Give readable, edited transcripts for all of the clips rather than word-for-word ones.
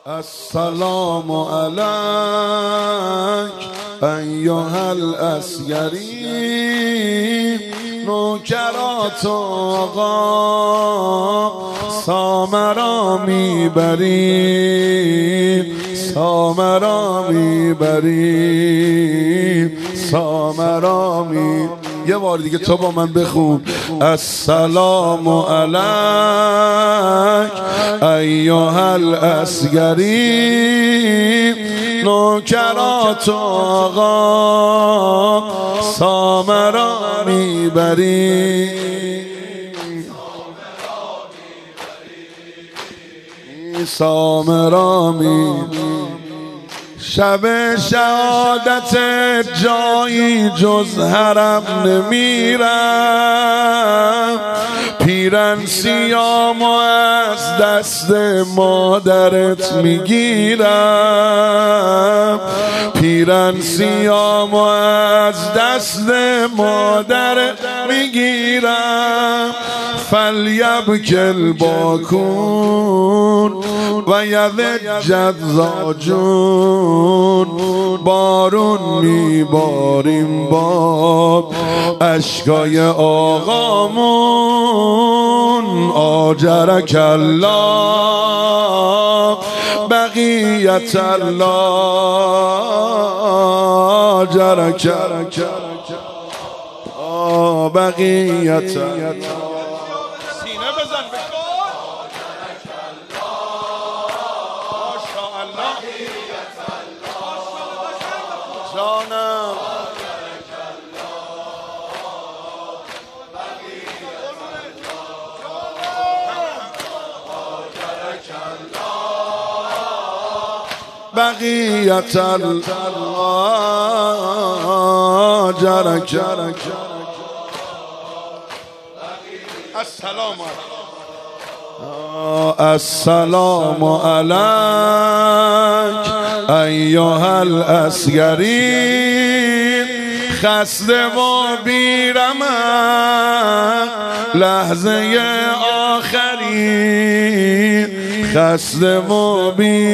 السلام علیک ایها العسکری، نوکرات آقا سامرا میبریم، سامرا میبریم، سامرا می. یه بار دیگه تو با من بخون. السلام علیک ایها العسکری، نوکرات آقا سامرا میبریم، سامرا میبریم. شب شهادت جایی جز حرم نمیرم، پیرن سیام و از دست مادرت میگیرم، پیرن سیام و از دست مادرت میگیرم. فلیبک الباکون و یضج الضاجون، بارون میباریم باد اشکای آقامون. آجرک الله بقیت الله، آجرک بقیت الله. بقیت الله جرک. السلام علیک ایها العسکری، خسته و بیرمق لحظه آخری، خسته و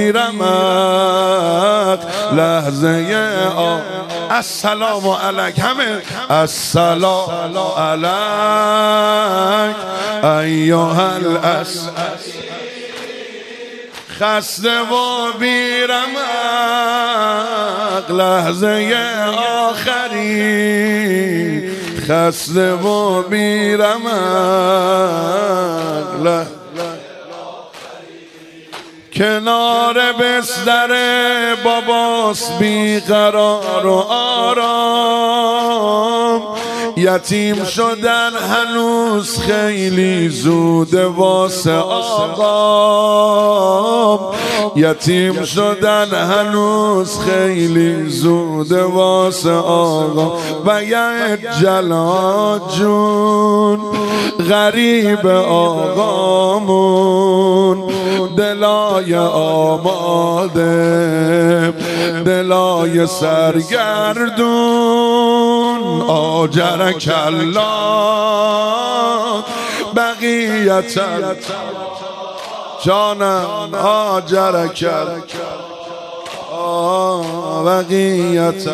بیرمق لحظه السلام علیک همه. السلام علیک ایها العسکری، خسته و بیرمق لحظه آخری، خسته و بیرمق کنار بستر باباس بیقرار و آرام، یتیم شدن هنوز خیلی زوده واسه آقا، یتیم شدن هنوز خیلی زوده واسه آقا. و یعجل جون غریب آقامون، دلای آماده دلای سرگردون. آجرک الله بقیت جانم، آجرک بقیت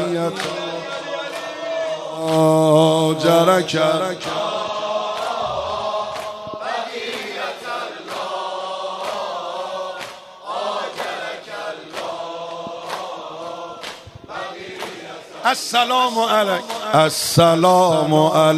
آجرک. السلام علیک السلام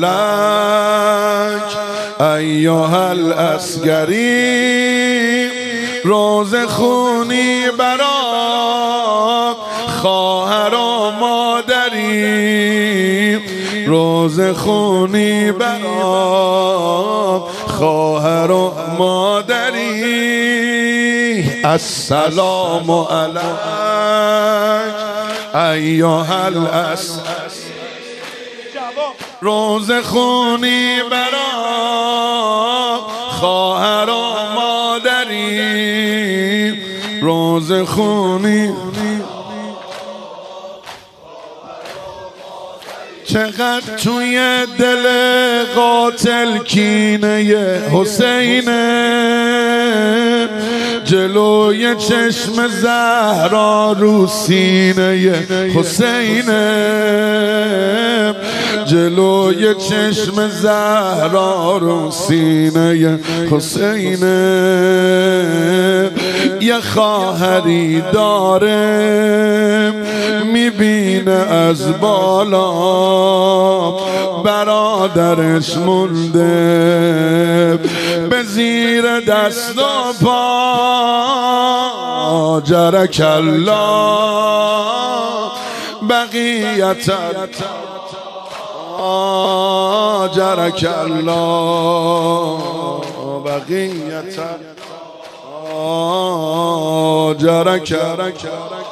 علیک ایها العسکری، روز خونی برات خواهر و مادری، روز خونی برات خواهر و مادری. السلام علیک ایها العسکری، روز خونی برات خواهر و مادری، روز خونی. چقدر توی دل قاتل کینه حسینه، جلوی چشم زهرا رو سینه حسینه، جلوی چشم زهرا رو سینه حسینه. یه خواهری داره میبینه از بالا برادرش مونده به زیر دست و پا. جرک الله بقیت جرک الله بقیت جرک